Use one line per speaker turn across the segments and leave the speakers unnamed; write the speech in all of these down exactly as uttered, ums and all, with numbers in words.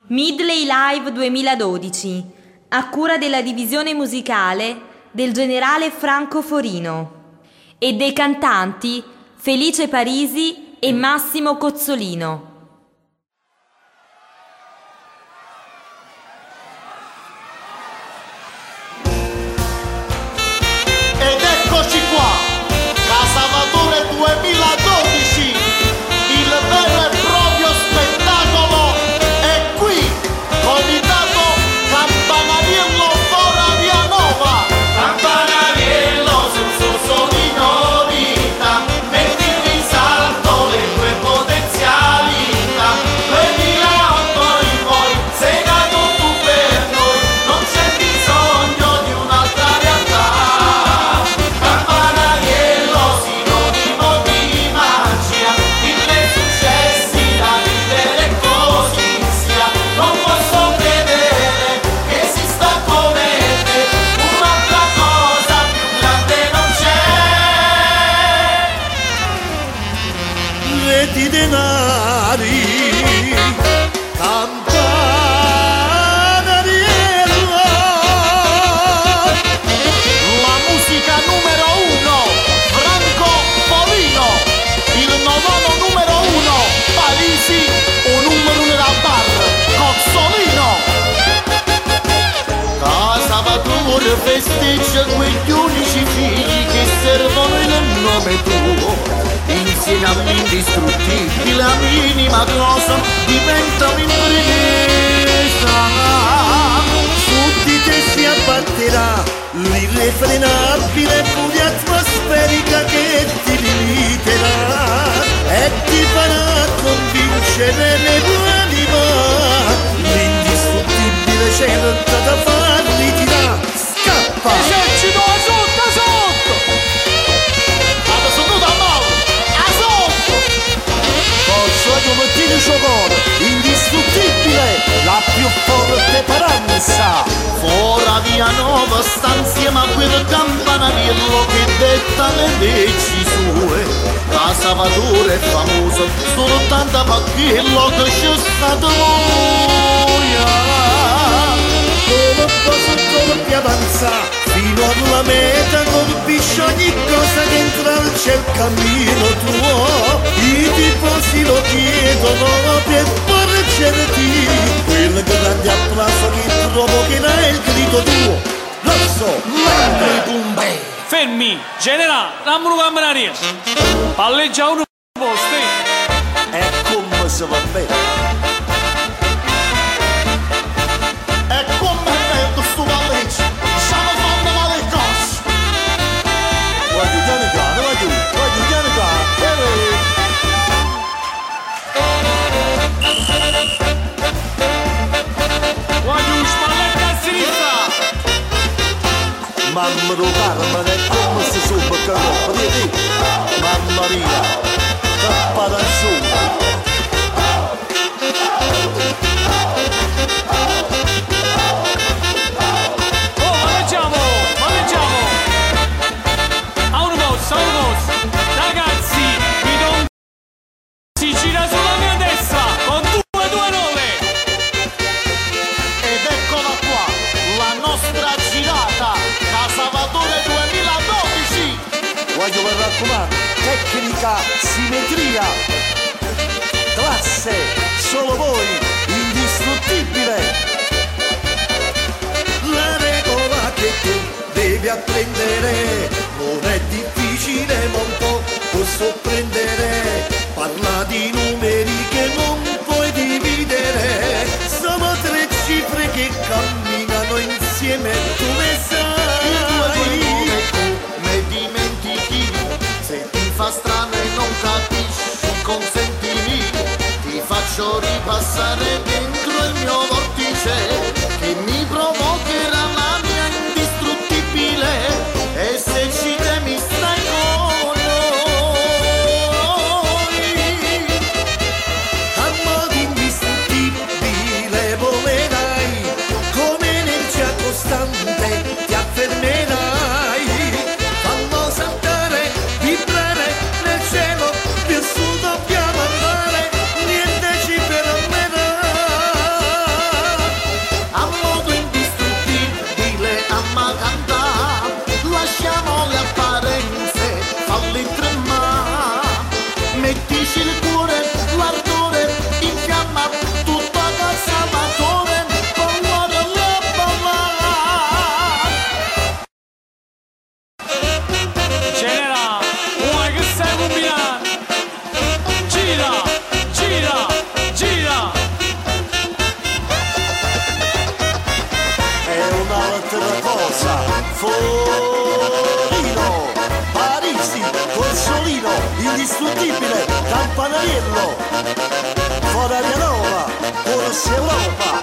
Midley Live duemiladodici, a cura della divisione musicale del generale Franco Forino e dei cantanti Felice Parisi e Massimo Cozzolino.
Ed eccoci qua, Casalvatore duemiladodici, il vero e proprio spettacolo è qui, comitato Campanariello Fora Via Nova. Campanariello sul suo solino vita, metti in risalto le tue potenzialità. duemilaotto in poi, sei nato tu per noi, non c'è bisogno di un'altra realtà. Campanariello sinonimo di magia, mille successi da vivere così sia. Non posso credere che esista come te, un'altra cosa più grande non c'è.
Reti denari, Campanariello,
La musica numero uno, Franco Forino. Il nodono numero uno, Parisi, un numero nella bar, Cozzolino. Casalvatore festeggia quegli unici figli che servono il nome tuo. Insieme all'indistruttibile, a minima cosa diventa un'impresa.
su di te si abbatterà l'irrefrenabile furia atmosferica che ti limiterà e ti farà convincere le tue anima. L'indistruttibile cerca da farli tirare. Scappa!
Esercito a sotto, a sotto! Adesso tu da mano, a sotto!
Posso domattina giocare, indistruttibile, la più forte paranza.
Fora Via Nova sta insieme a quel campanariello che detta le leggi sue. Casalvatore è famoso soltanto perché che c'è stato voia.
Come posso colpi avanza, fino alla meta colpisce ogni cosa che intralcia il cammino tuo. I tifosi lo chiedono per porgerti quel grande applauso che provocherà il grido tuo. Rosso,
Lambre Bombay.
Fermi, generale, dammi un campanariello. Palleggia uno posto, eh.
è come se va bene.
E come è bello sto palleggio, stiamo facendo male il costo.
Voglio già cane, voglio, voglio già cane.
Voglio un spalletto a sinistra.
Mamma lo carma, è come se sopra il carro, vedi? Mamma mia, cappa da su.
Oh, ma leggiamo, ma leggiamo. A un posto, a un posto. Ragazzi, vi do un... Si gira sulla mia destra, con due, due, nove.
Ed eccola qua, la nostra girata, Casalvatore duemiladodici.
Voglio vi raccomando, tecnica, simmetria, classe, solo voi, indistruttibile. La regola che tu devi apprendere non è difficile, ma un po' può sorprendere. Parla di numeri che non puoi dividere, sono tre cifre che camminano insieme, tu le sai.
Ne dimentichi, se ti fa strano e non capisci, consentimi, ti faccio ripassare dentro il mio vortice che mi provocherà la mia indistruttibile. E se ci temi stai con noi.
A modo indistruttibile volerai, come energia costante ti affermerai. Fallo saltare, vibrare nel cielo, più su dobbiamo andare, niente ci fermerà. Campanariello, Foraria Nova, Corsa Europa.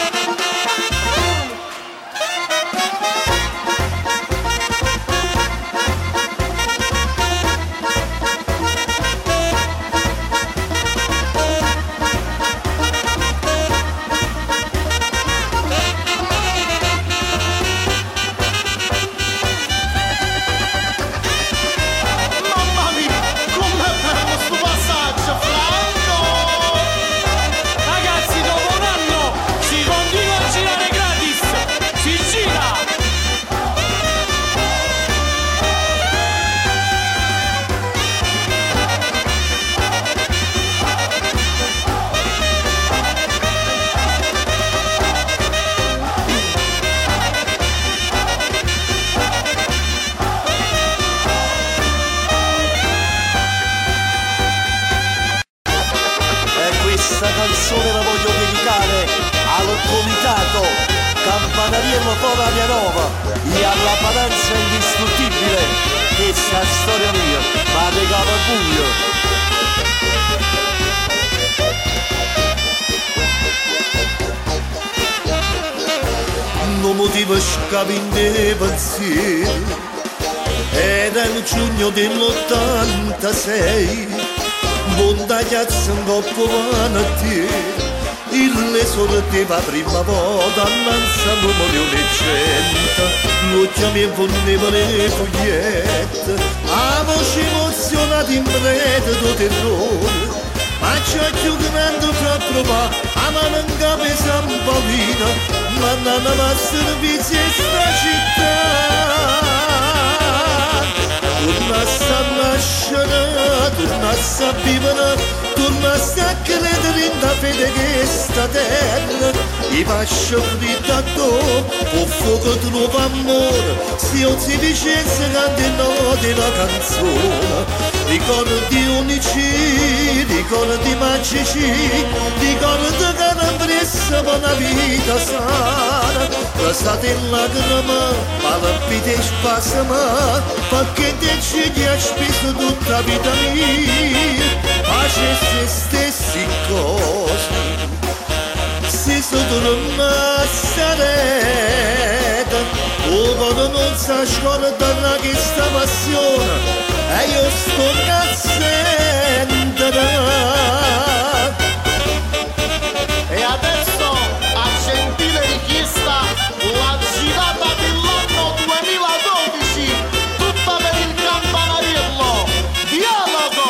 Ragazzi, dopo un anno si continua a girare gratis. Si gira.
E questa canzone la voglio dedicare al comitato Campanariello Foraria Nova e alla Paranza indistruttibile. Questa è storia mia, ma di Cavabuglio. Non motivo scavi dei pensieri, era il giugno dell'ottantasei, montagliazza un coppo vanati, il sorteva prima volta, annanza l'uomo leggenda, l'occhio mi fondeva le fogliette, a voce emozionata in prete terrore, ma c'è più grande fra provare, a mano in capo San Paolino, ma non va a servizio in sta città. Torna a nascere, torna a vivere, torna a credere in la fede che sta terra. I pasci fritta dopo, o fuoco trova amore, se non si dicesse cantino della canzone. Ricordi unici, ricordi magici, ricordi che non pressa per una vita sana. Restate in lacrime, palpite e spasima, perché te ci hai speso tutta la vita mia. Facesse stessi cose, si sono sarete, o quando non sa scordare questa passione, e io sto cazzendo.
E adesso, a gentile richiesta, la girata dell'anno duemiladodici, tutta per il Campanariello. Dialogo!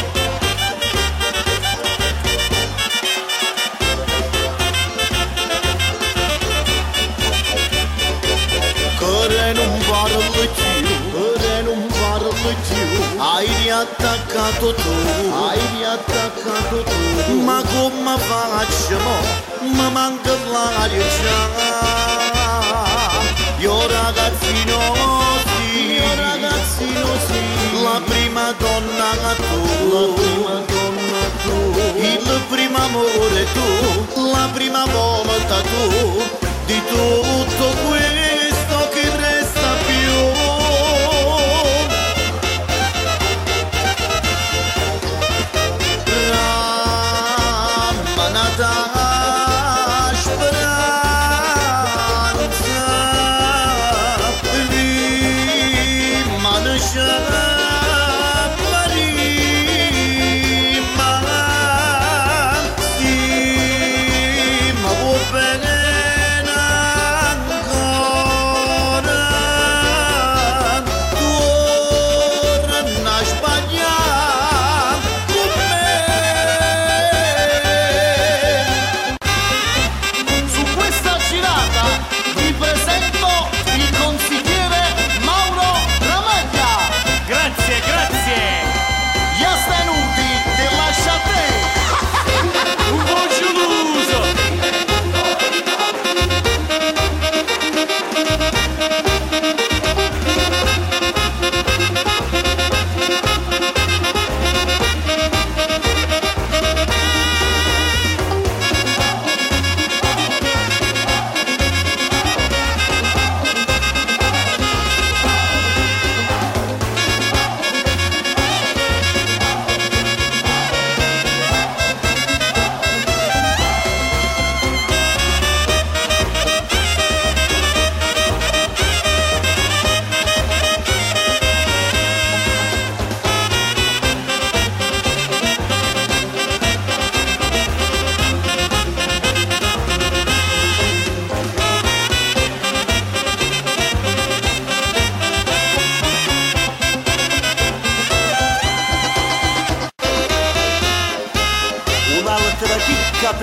Ora non parlo più, ora non parlo più, hai riattaccato tu, hai riattaccato tu, ma come faccio mo? Mi manca l'aria già, io ragazzino sì, io ragazzino sì, la prima donna tu, la prima donna tu, il primo amore tu, la prima volta tu, di tutto questo che resta più. Ramanata speranza, rimanesce prima, sì.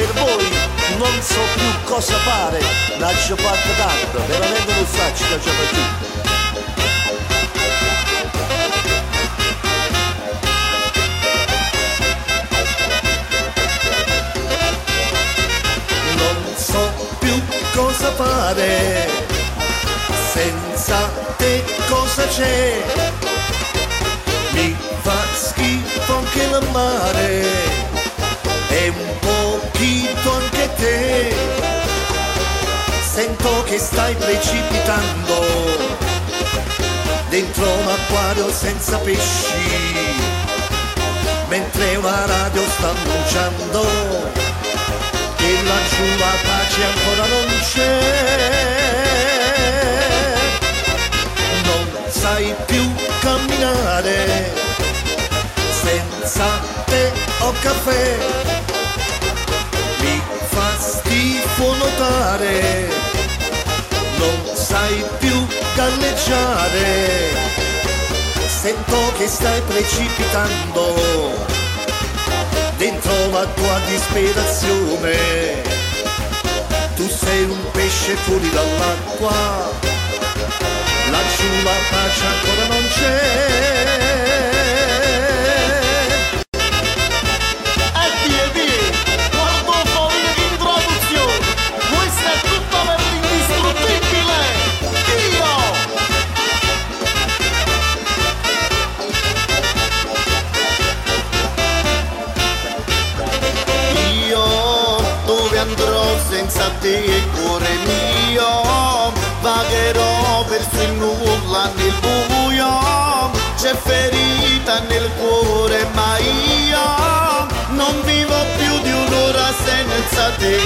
per voi non so più cosa fare, lascio fatto tanto, veramente non so che c'è più. Non so più cosa fare, senza te cosa c'è? Mi fa schifo anche il mare e un pochino anche te. Sento che stai precipitando dentro un acquario senza pesci, mentre una radio sta annunciando che laggiù la pace ancora non c'è. Non sai più camminare senza tè o caffè, mi fa schifo notare, non sai più galleggiare, sento che stai precipitando dentro la tua disperazione. Tu sei un pesce fuori dall'acqua, laggiù la pace ancora non c'è.
Senza te cuore mio, vagherò verso il nulla nel buio, c'è ferita nel cuore ma io non vivo più di un'ora senza te.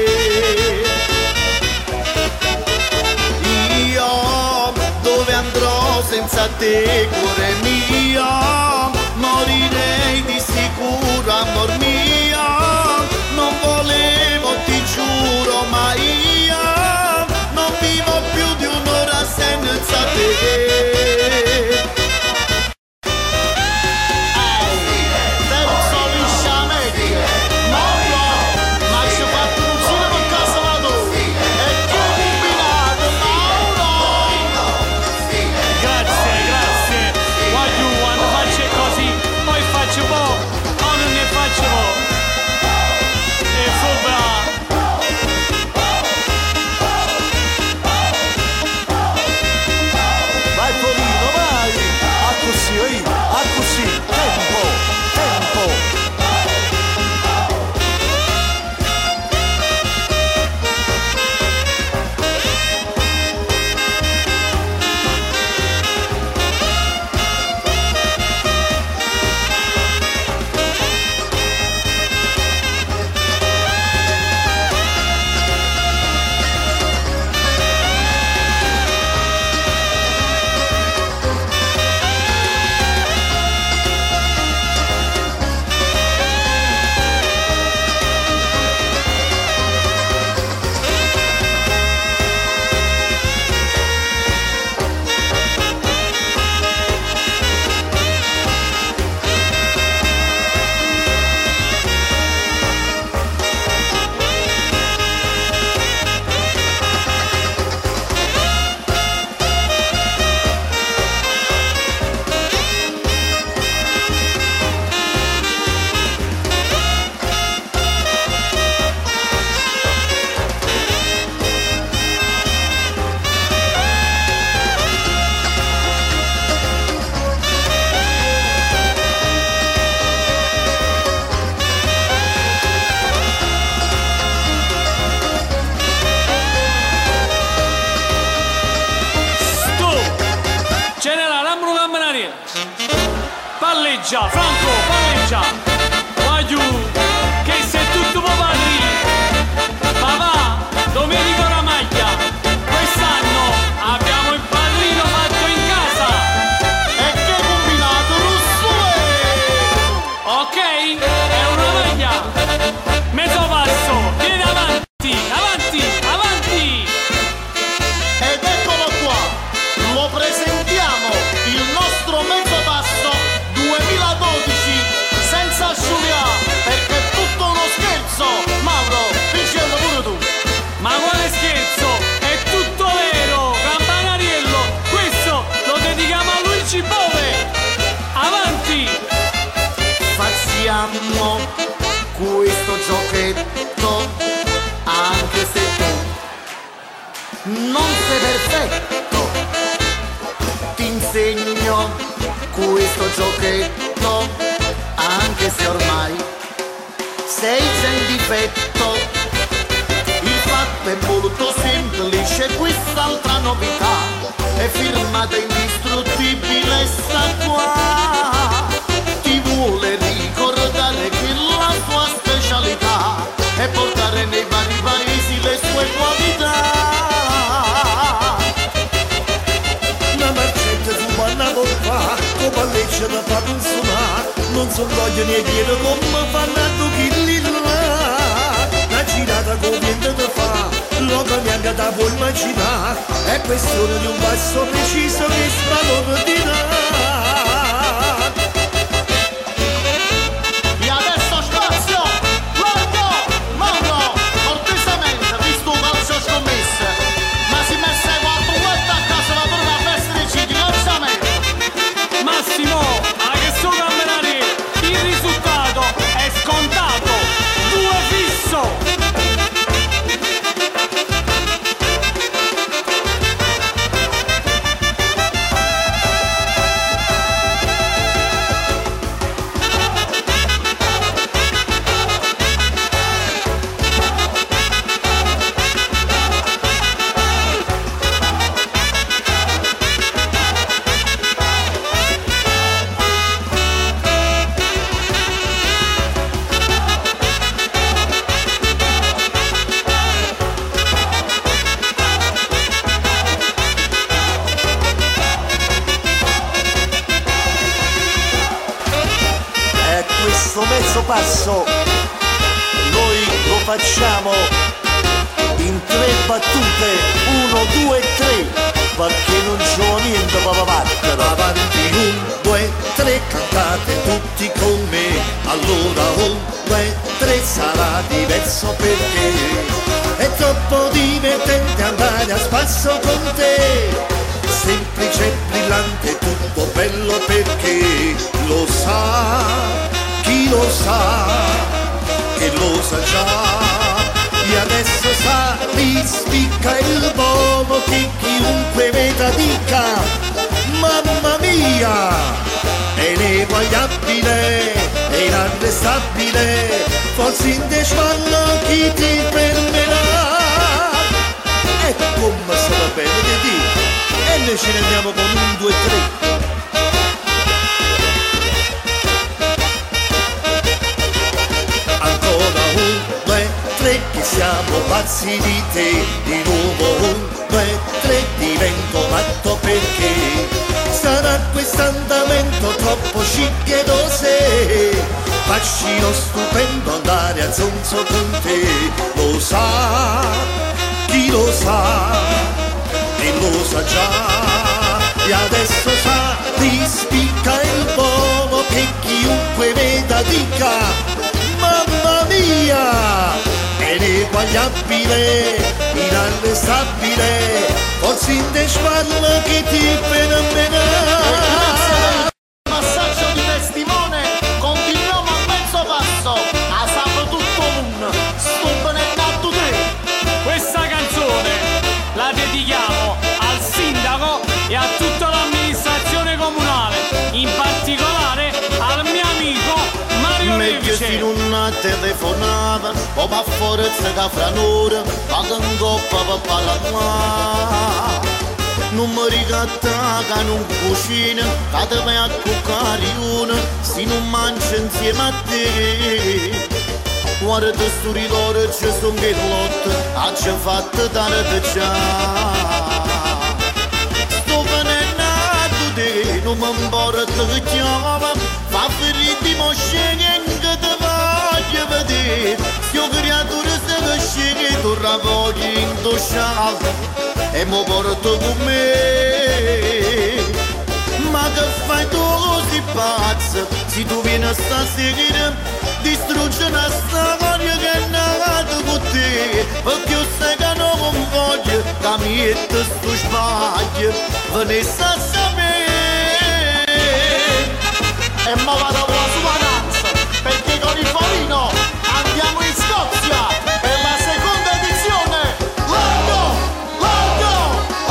Io dove andrò senza te cuore mio, morirei di sicuro amor mio, non volevo ti giuro ma io non vivo più di un'ora senza te. Terzo lisciamenti, Mauro, ma ci ho fatto un giro per casa la tu e che combinato Mauro.
Grazie, grazie. Guarda, quando faccio così, poi faccio po', o non ne faccio po'. E fubra.
Vai Torino, vai! A così, oi, a così, tempo, tempo!
Palleggia, Franco, palleggia. Voglio che se tutto può parli. Papà, Domenico Ramaglia, quest'anno abbiamo il padrino fatto in casa.
E che combinato russo è?
Ok, è una maglia. Mezzo passo, vieni avanti, avanti, avanti.
Ed eccolo qua, lo presentiamo, il nostro mezzo passo duemiladodici senza asciugare, perché sei perfetto. Ti insegno questo giochetto, anche se ormai sei già in difetto. Il fatto è molto semplice, quest'altra novità è firmata indistruttibile, sta qua. Ti vuole ricordare che la sua specialità è portare nei vari paesi le sue qualità.
La marcetta fu una colpa, come legge da far suonare, non so voglio né dire come fanno a chi là. La girata con niente da fa, l'uomo neanche da può immaginare, è questione di un passo preciso che svalordina.
E adesso spazio, guarda, Mauro, cortesemente, visto un calcio scommesse, ma si messe quattro guarda a casa la torna a festa di Citi, versamente.
Massimo, a che sto camminare, il risultato è scontato, due fisso.
Mezzo passo noi lo facciamo in tre battute, uno, due, tre, perché non c'ho niente per battere. Avanti, un, due, tre, cantate tutti con me, allora un, due, tre, sarà diverso perché è troppo divertente andare a spasso con te, semplice e brillante, tutto bello perché lo sa. Chi lo sa, che lo sa già, e adesso sa, rispicca il buono che chiunque veda dica, mamma mia, è ineguagliabile, è inarrestabile, forse in desvallo chi ti fermerà. E come sarà bene di dire, e noi ce ne andiamo con un, due, tre. Che siamo pazzi di te, di nuovo un, due, tre, divento matto perché sarà quest'andamento troppo chic e dose, fascino stupendo andare a zonzo con te, lo sa, chi lo sa, e lo sa già, e adesso sa, rispicca il buono che chiunque veda dica, mamma mia! È ineguagliabile, inarrestabile, forse in desvallo che ti fenomenà.
Passaggio di testimone, continuiamo a mezzo passo, a sapo tutto un, stupo nel natto tre.
Questa canzone la dedichiamo al sindaco e a tutta l'amministrazione comunale, in particolare al mio amico Mario
Meglio se
Levice.
non telefonava, o pa forza da fra noi, paga in coppa per parlare. Non mi ricatta che non cucina, che te vai a cuccare una, se non mangia insieme a te. Guarda sto ricordo, c'è sto che lotto, ha già fatto tardi già. Sto venenato te, non mi importa che chiama, fa feriti mo sceglie che te voglio vedere. Sto creatura se che sceglie, tu ravogli in tuo sciallo e mi porto con me. Ma che fai tu così pazzo, se tu vieni stasera distrugge una storia che è nata con te, perché io sai che non voglio che mi mette sto sbaglio, venisse a sapere. E mo vado con la suonanza, perché con il Forino andiamo in Scozia per la seconda edizione. Largo, largo,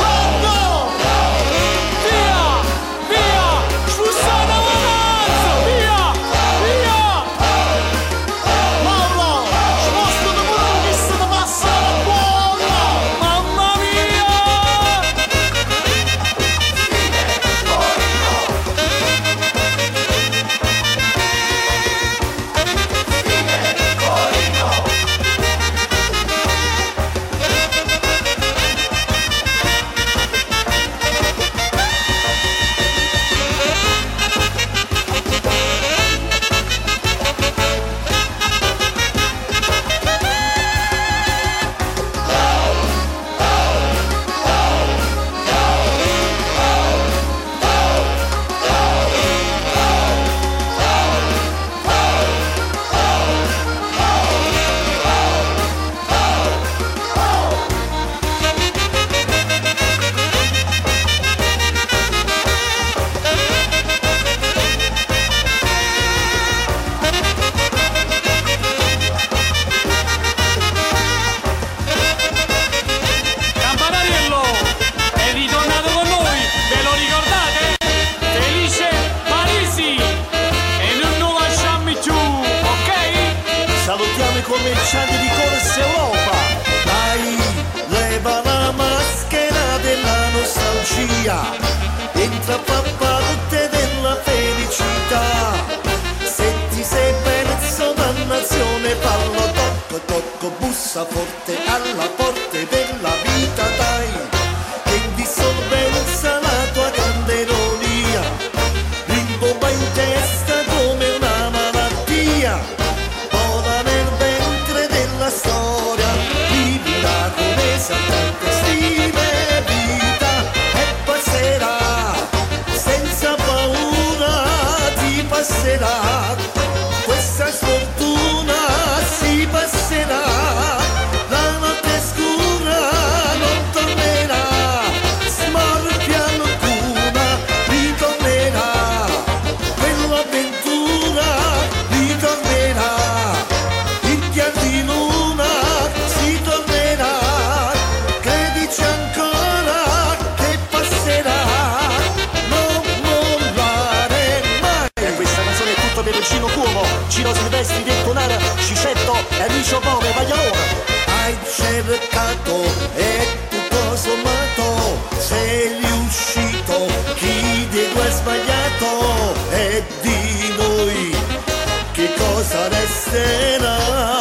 bussa forte alla porte della vita dai, che in dissolvenza la tua grande ironia rimbomba in testa come una malattia. Ora nel ventre della storia vivila con esaltante stile vita e passerà senza paura, ti passerà questa sfortuna, si passerà, la notte scura non tornerà, smorfia alcuna, ritornerà, quell'avventura ritornerà, in chiar di luna si tornerà, credici ancora che passerà, non mollare mai.
E questa canzone è tutto per il Cino Cuomo, Cino Silvestri, Detto Nara, Cicetto e Licio Pome, Vaglialone.
Hai cercato e tutto sommato sei riuscito, chi di due è sbagliato e di noi che cosa resterà?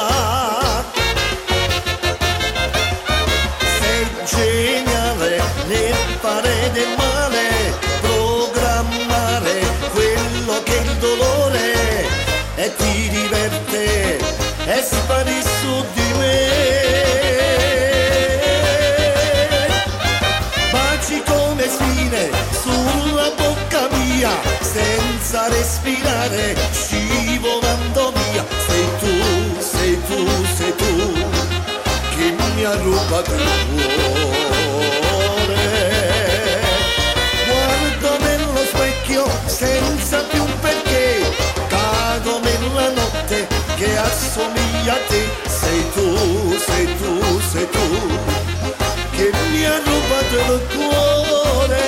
Sei geniale nel fare del male, programmare quello che è il dolore e ti diverte e spari su di me. Baci come spine sulla bocca mia, senza respirare, scivolando via. Sei tu, sei tu, sei tu, che mi ha rubato il cuore. Guardo nello specchio senza più un perché, cago nella notte che assomiglia a te. Sei tu, sei tu, sei tu, che mi ha rubato il cuore.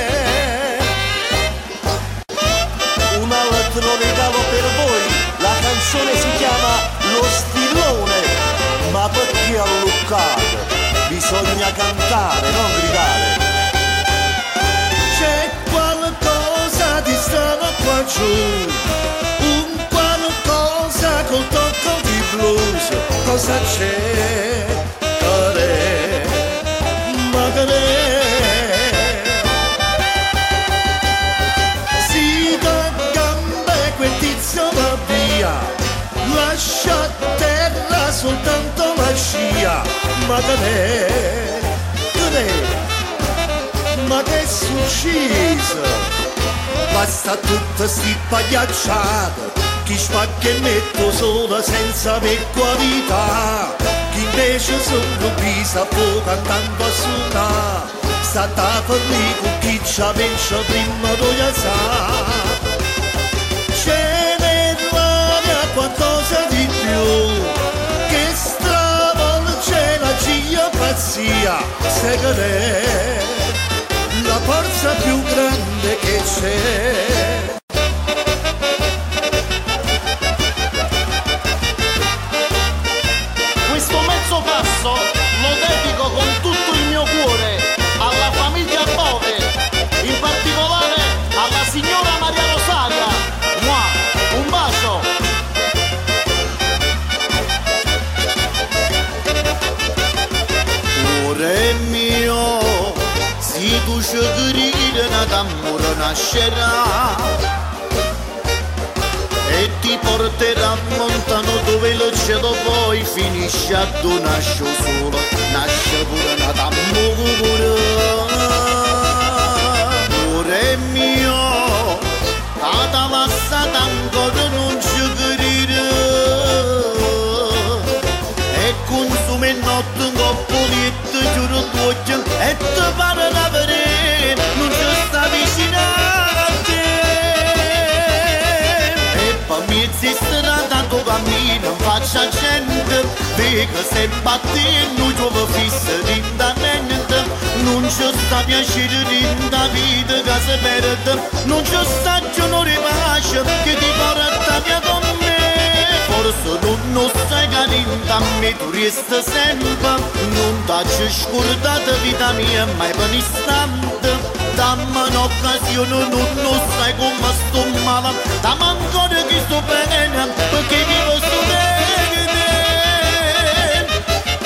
Un altro regalo per voi, la canzone si chiama Lo Stillone, ma perché alluccate? Bisogna cantare, non gridare.
C'è qualcosa di strano qua giù, un qualcosa col tocco di blues. Cosa c'è? Care, ma care. Si dà gambe quel tizio va via, lascia a terra soltanto la scia. Ma care, care, ma che è successo? Basta tutta sti pagliacciate, chi spacca e metto sola senza aver qualità, chi invece sono pisa poco andando a suonare, sta a farmi con chi c'ha vince prima d'ogni sa. C'è nell'aria qualcosa di più, che stravolge la gia pazzia, se che è la forza più grande che c'è.
Questo mezzo passo lo dedico con tutto il mio cuore alla famiglia Bove, in particolare alla signora Maria Rosaria. Mua, un bacio.
Cuore mio, si tu ci credi d'amore nascerà e ti porterà lontano dove il cielo poi finisce a tu nasce solo, nasce pure d'amore. Cuore mio, cada passata ancora non ci credi e consuma in notte un coppo di giuro d'occhio e ti pare da vedere, non ci sta vicino a te. E poi mi esisterà tanto cammino in faccia gente, vedi che se batti non giova fissa lentamente, non ci sta piacere da vita che si perde, non ci sta giorno di pace che ti porta via con me. Forse tu non stai carina a me, tu resti sempre, non t'hai scordato vita mia mai per un istante. Dammi un'occasione, non, non sai come sto male, dammi ancora che sto bene, perché vivo sto bene.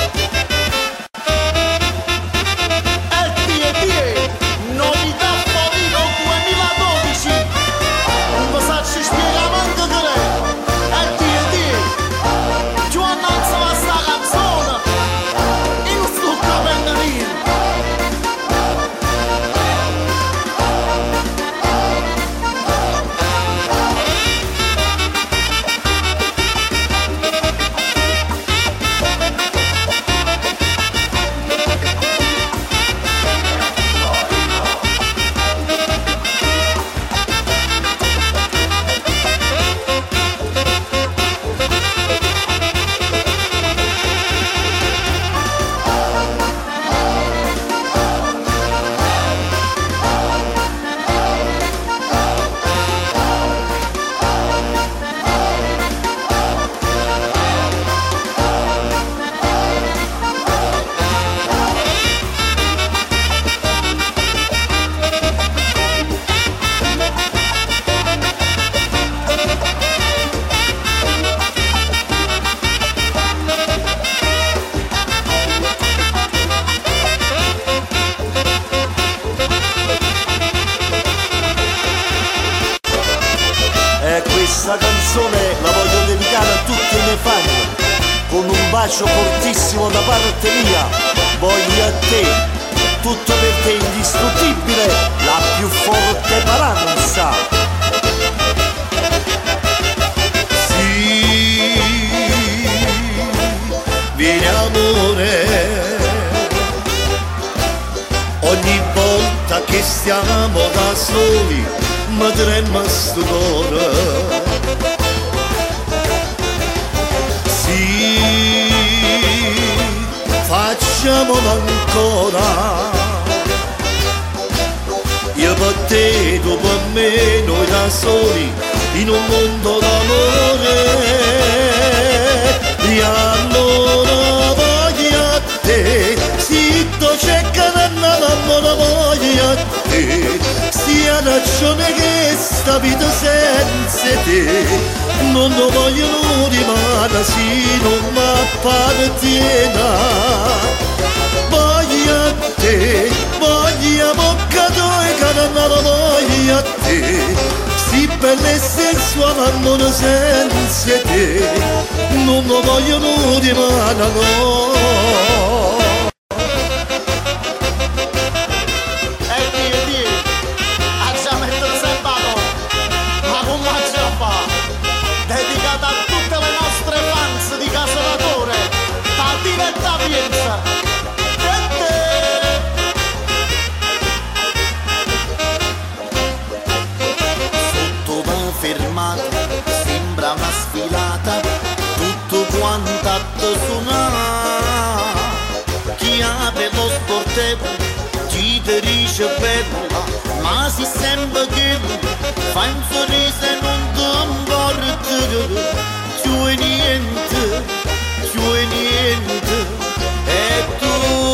bacio fortissimo da parte mia voglio a te, tutto per te indistruttibile, la più forte paranza.
Sì, vieni amore, ogni volta che stiamo da soli mi trema sto cuore. Sì, facciamolo ancora, io per te, tu per me, noi da soli in un mondo d'amore. E allora voglio a te, si c'è canna l'amore voglio a te, sia ragione che sta vita senza te non lo vogliono rimane, sì non m'appartiene. Voglio a te, voglio boccato e canna voglio a te, si bella e sensuale amore senza te non lo vogliono rimane, no.
Sembra una sfilata, tutto quanto a suonare. Chi apre lo sportello ci dice bella, ma si sembra che fa un sorriso e non ti importa. C'è niente, c'è niente, e tu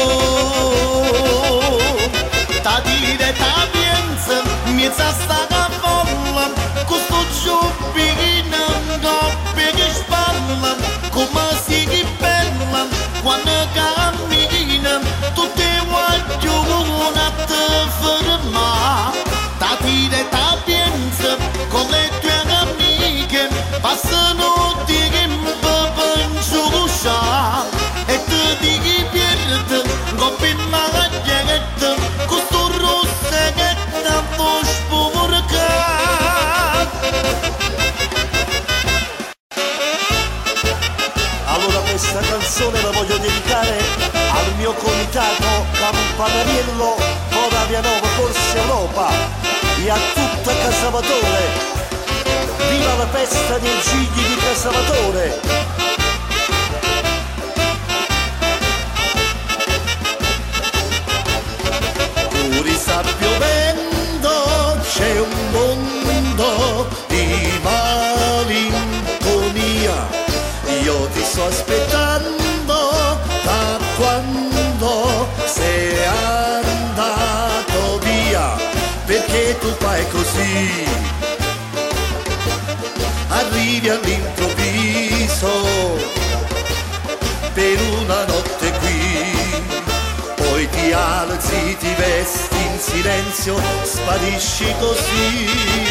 ta dire ta pienza, miezza sta folla, questo giubbino coppia che spalla, come si che bella quando cammina, tutte voglio una te ferma, ta dire ta pienza con le tue amiche, passano di che mi giuscia, e te di chi pierde, coppia la chiaretta, questo rosso che tanto sporca.
Allora questa canzone la voglio dedicare al mio comitato Campanariello Moravia Nova Corsa Europa e a tutta Casavatore. Viva la festa dei figli di Casavatore!
Pure sta piovendo, c'è un mondo di malinconia, io ti sto aspettando da quando sei andato via, perché tu fai così, arrivi all'improvviso per una notte qui, poi ti alzi, ti vesti in silenzio, sparisci così.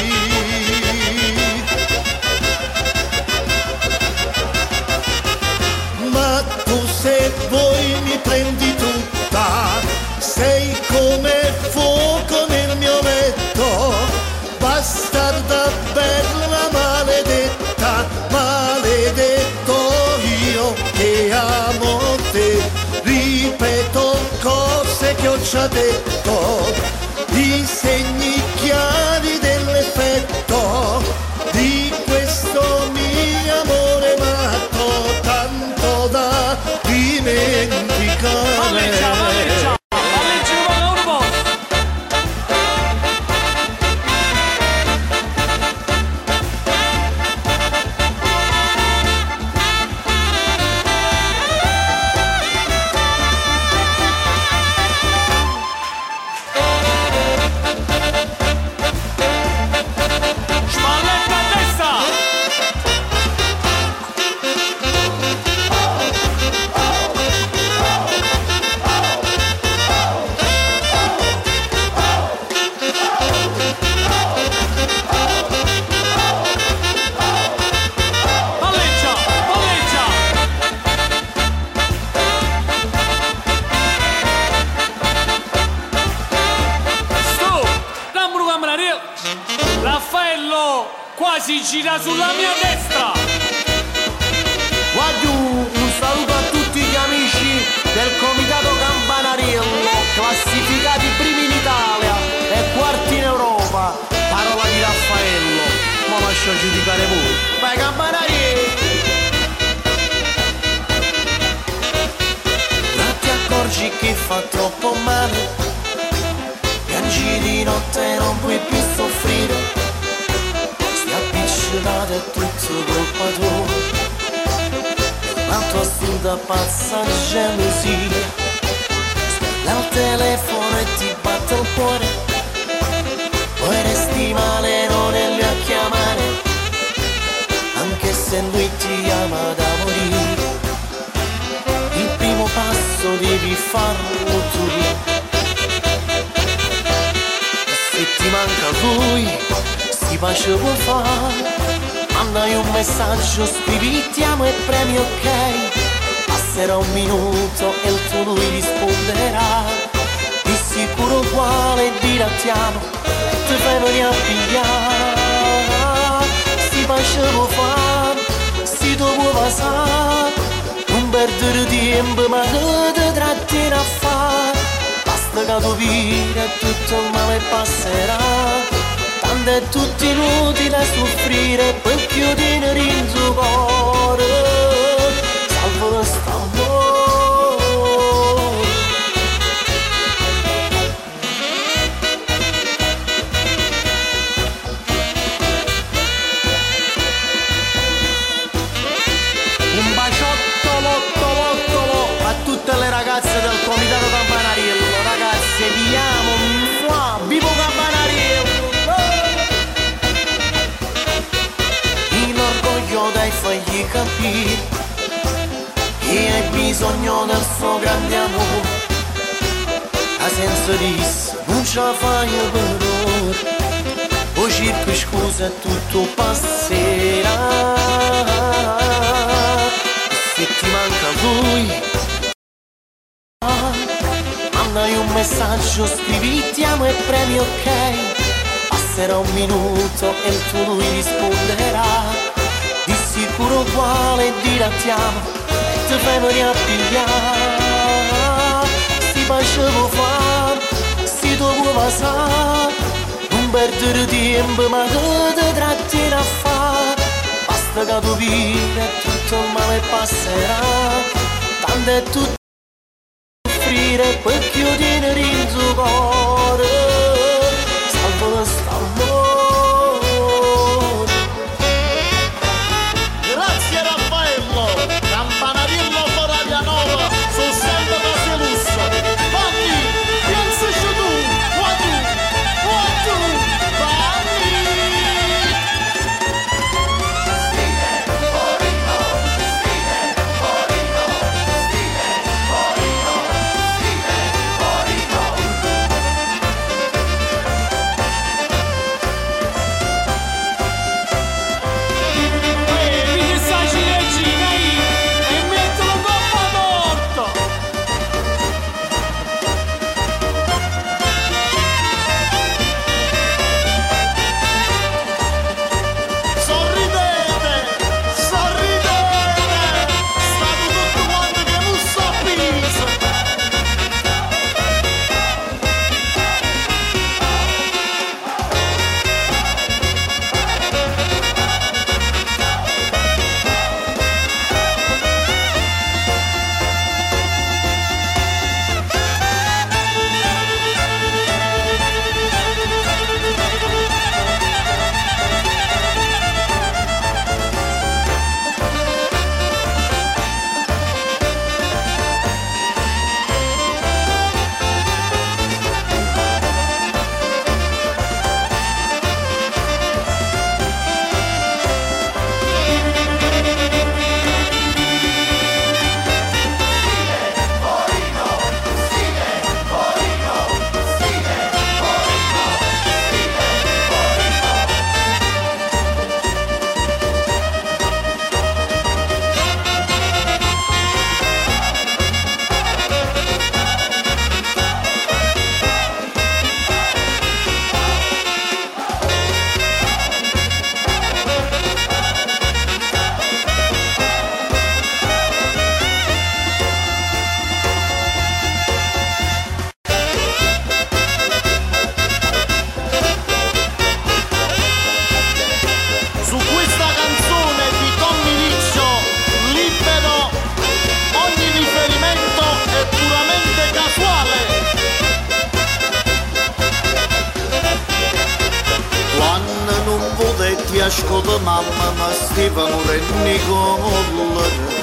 Ma tu se vuoi mi prendi tutta, sei come fuoco nel mio letto, bastarda bella maledetta, maledetto io che amo te, ripeto cose che ho già detto, i segni chiari dell'effetto di questo mio amore matto, tanto da dimenticare.
Palleggia, palleggia, palleggia, va un po'. Spalletta a testa. nuova si gira sulla mia destra.
Guardi, un saluto a tutti gli amici del Comitato Campanarillo, classificati primi in Italia e quarti in Europa. Parola di Raffaello, ma lascio giudicare voi. Vai Campanarillo! Ma ti accorgi che fa troppo male? Piangi di notte e non puoi più soffrire. Stai appiccicato è tutto colpa tua. Quanto assurda pazza gelosia. Squilla al telefono e ti batte il cuore. Poi resti male, non è lui a chiamare, anche se lui ti ama da morire. Il primo passo devi farlo tu. E se ti manca lui, si pace può fare. Mandai un messaggio, scrivi ti amo e premi ok. Passerà un minuto e il tuo lui risponderà. Di sicuro uguale dirà ti amo, ti fai venire a pigliare. Si pace può fare, si tu può passare. Non perdere tempo ma che ti trattiene a fare. Basta che tu vivi e tutto il male passerà. Tanto è tutto inutile soffrire per chiudere in suo cuore. Salvo quest'amore. Un baciottolo, tottolo a tutte le ragazze del Comitato Campanarillo. Ragazze, vi amo, vivo Campanarillo. Io dai fagli capire che hai bisogno del suo grande amore. A senza disso non ce la fai per ora. O cerchi scusa e tutto passerà. E se ti manca lui, mandai un messaggio, scrivi ti amo e premi ok. Passerà un minuto e il tuo lui risponderà. Di sicuro uguale dirà ti amo e ti fai venire a pigliare. Si pace può fare, si tu può passare. Non perdere tempo ma che ti trattiene a fare. Basta che tu vivi e tutto il male passerà. Tanto è tutto soffrire per chiudere in suo cuore. Salvo quest'amore. Campanarillo Foraglianova, sul sempre cose lusso. Vanni, pensaci tu, what tu, what tu, Vanni. Stile Forino, stile Forino, stile Forino, stile Forino.
mamma mi stevano renni collare.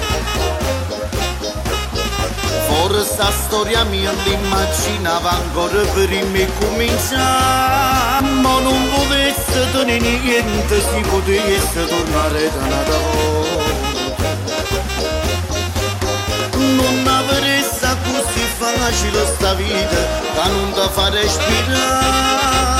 Forse la storia mia l'immaginava ancora prima e cominciare, ma non volesse tenere niente, si potesse tornare da una volta. Non avresti così facile sta vita, che non ti fa respirare.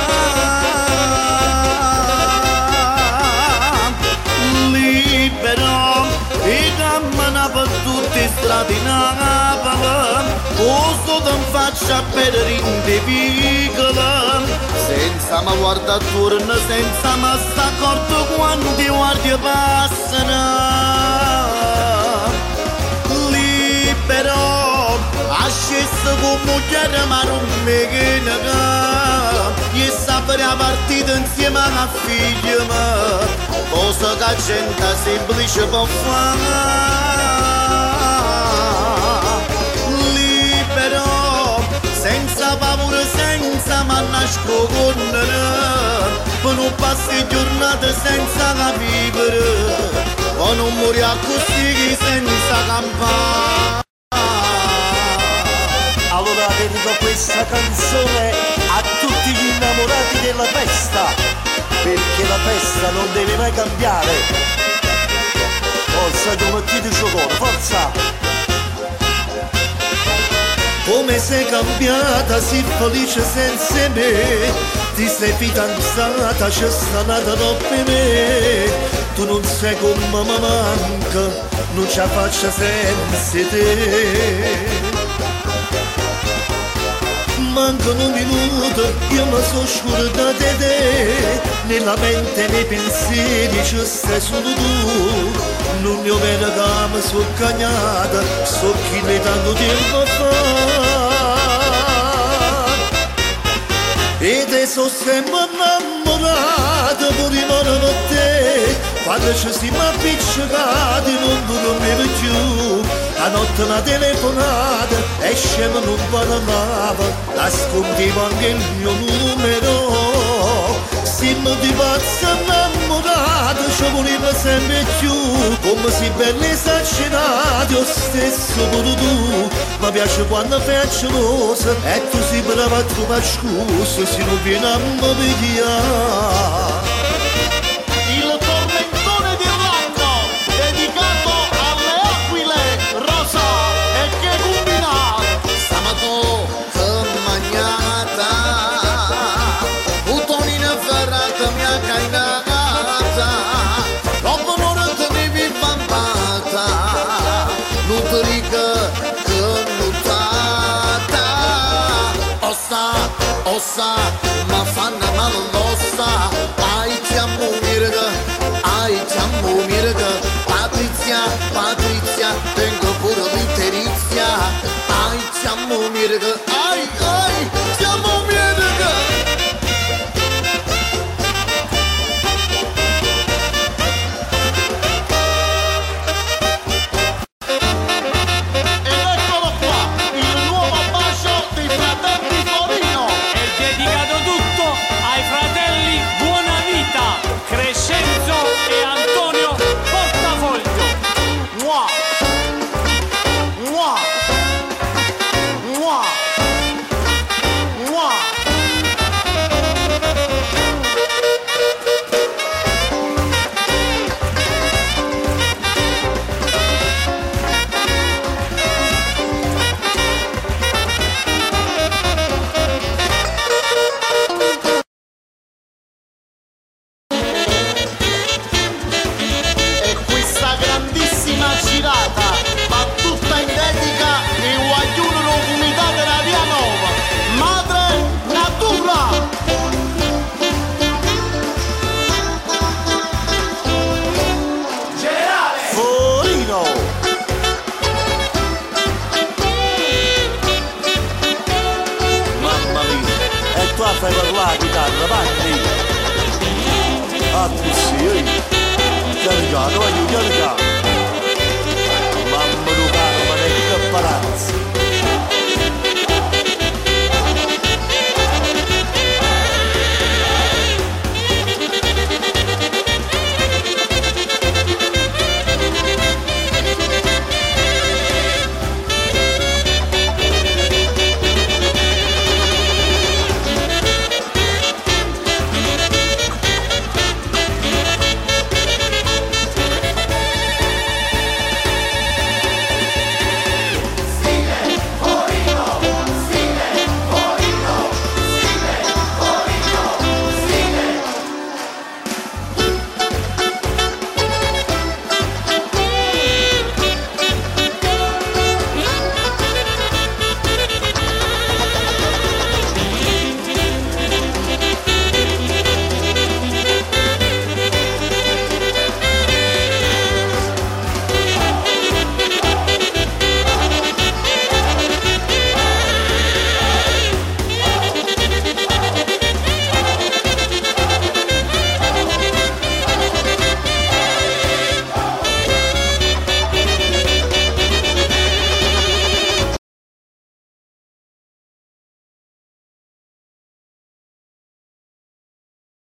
Libero e cammina per tutte le strade in Napoli, posto ti faccia perdere in dei vicoli, senza mi guarda attorno, senza mi sta accorto quanti guardie passano. Libero, asceso come chiara ma non mi chiede, e sapere la partita insieme alla figlia mia, cosa che la gente semplice può fare. Libero, senza paura, senza manna scoconnere, per non passare giornate senza vivere, o non morire così senza campare.
Allora dedico questa canzone a tutti gli innamorati della festa, perché la festa non deve mai cambiare. Forza, tu mettete cioccolata, forza!
Come sei cambiata, si felice senza me, ti sei fidanzata, c'è stata per me. Tu non sai come mi manca, non ce la faccio senza te. Mancano un minuto, io mi sono scordata di te, nella mente, nei pensieri ci stai solo tu. Non mi vedo che mi sono cagnata, so chi ne tanto tempo fa. E te sono sempre innamorata, pure rimanere a te, quando ci siamo appiccicati non dormivo più. A notte una telefonata e scemo non parlava, nascondevo anche il mio numero. Siamo di pazzo innamorato, ci voleva sempre più, come si belli esagerati, io stesso pure tu. Mi piace quando fai gelosa e tu sei brava a trovare scusa, se non vieni a me pigliare.
Il tormentone di Orlando, dedicato alle aquile rosa e che combina.
Sabato che magnata, utonina ferrata mia cainata, dopo un'ora tenevi bambata, non ti rica che nuotata. Ossa, ossa, ma fanno male l'ossa, ai ti amo mirga, ai ti amo mirga, Patrizia, Patrizia, tengo pure l'interizia, ai ti amo mirga, ai, ai, ti amo mirga.
fai parlare la chitarra, vai! Ah, tu sì, caricato, voglio caricare!